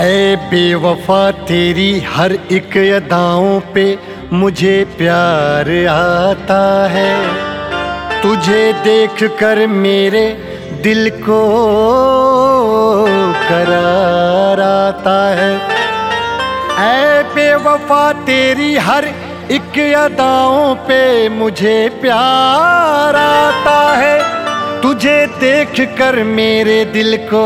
ऐ बेवफा तेरी हर एक अदाओं पे मुझे प्यार आता है। तुझे देख कर मेरे दिल को करार आता है। ऐ बेवफा तेरी हर एक अदाओं पे मुझे प्यार आता है। तुझे देख कर मेरे दिल को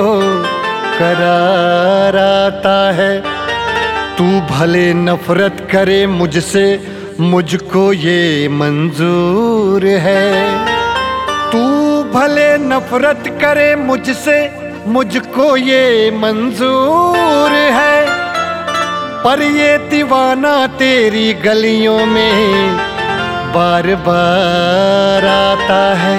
करार आता है। तू भले नफरत करे मुझसे, मुझको ये मंजूर है। तू भले नफरत करे मुझसे, मुझको ये मंजूर है। पर ये दीवाना तेरी गलियों में बार बार आता है।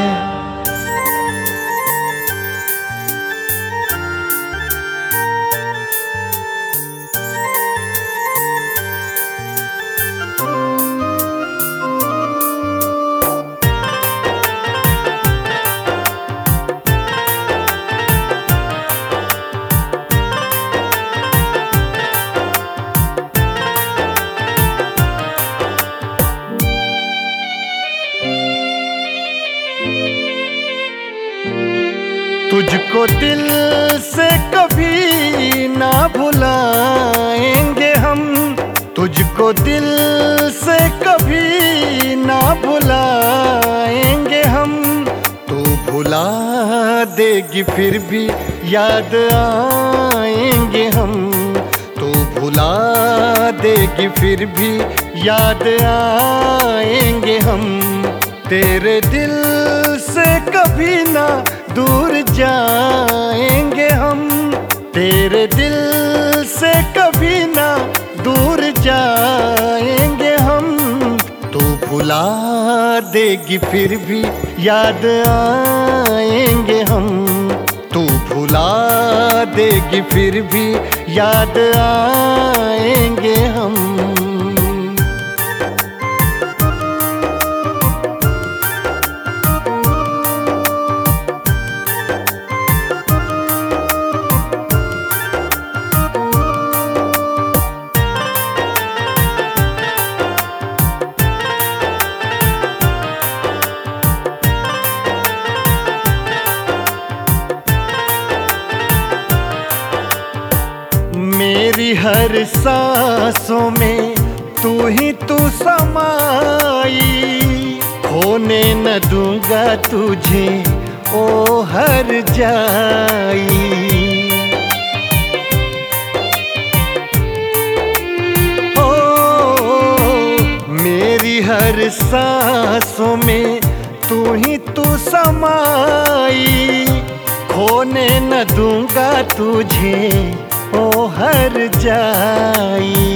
तुझको दिल से कभी ना भुलाएंगे हम। तुझको दिल से कभी ना भुलाएंगे हम। तू भुला देगी फिर भी याद आएंगे हम। तू भुला देगी फिर भी याद आएंगे हम। तेरे दिल से कभी ना दूर जाएंगे हम। तेरे दिल से कभी ना दूर जाएंगे हम। तू भुला देगी फिर भी याद आएंगे हम। तू भुला देगी फिर भी याद आएंगे हम। मेरी हर सांसों में तू ही तू समाई। खोने न दूंगा तुझे ओ हर जाई। मेरी हर सांसों में तू ही तू समाई। खोने न दूंगा तुझे ओ हर जाई।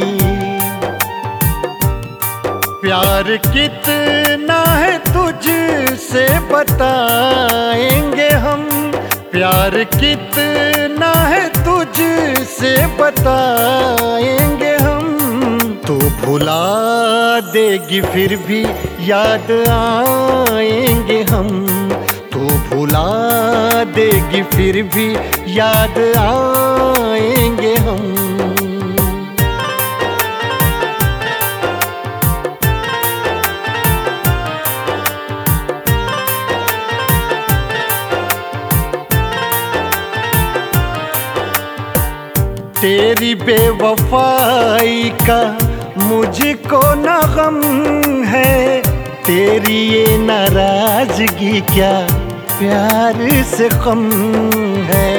प्यार कितना है तुझसे बताएंगे हम। प्यार कितना है तुझसे बताएंगे हम। तू भुला देगी फिर भी याद आएंगे हम। तू भुला देगी फिर भी याद आएंगे हम। तेरी बेवफाई का मुझको न गम है। तेरी ये नाराजगी क्या प्यार से कम है।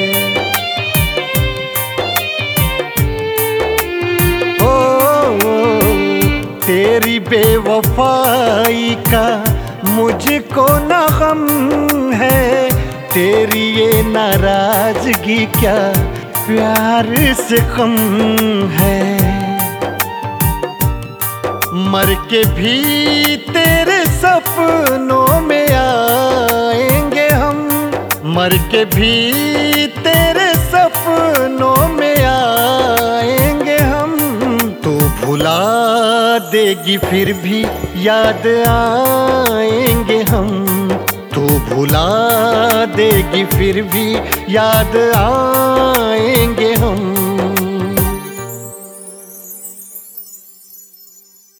तेरी बेवफाई का मुझको न गम है। तेरी ये नाराजगी क्या प्यार से कम है। मर के भी तेरे सपनों में आएंगे हम। मर के भी तेरे सपनों में आएंगे हम। तू भुला देगी फिर भी याद आएंगे हम। तू भुला देगी फिर भी याद आएंगे हम।